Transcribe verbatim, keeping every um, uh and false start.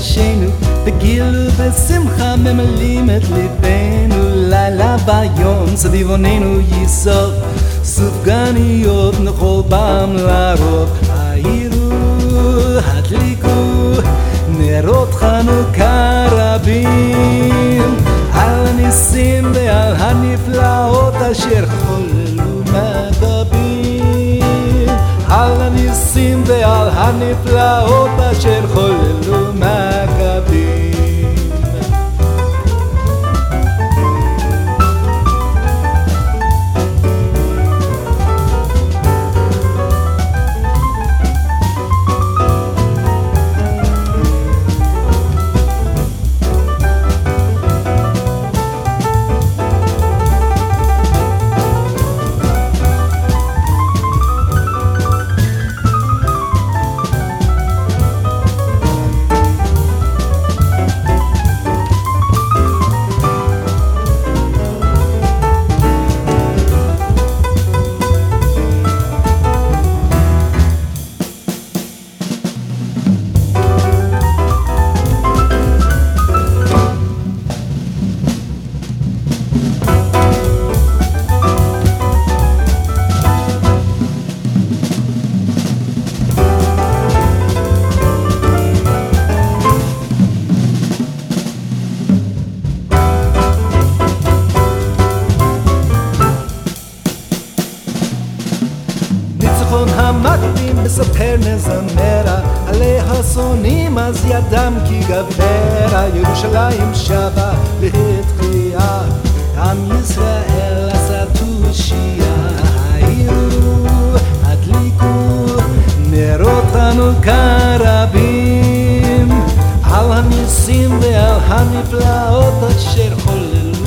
מקדשנו, בגיל ובשמחה ממלאים את ליבנו. לילה ביום צדיבוננו ייסוף, סופגניות נאכול בם לרוב. העירו, הדליקו, נרות חנוכה רבים, על הניסים ועל הנפלאות אשר חוללו מכבים. על הניסים ועל הנפלאות אשר חוללו מכבים. המקדים מספר נזמרה, עלי השונאים אז ידם כי גברה. ירושלים שבה לתחייה, עם ישראל עשה תושייה. העירו, הדליקו, נרות חנוכה רבים, על הניסים ועל הנפלאות אשר חוללו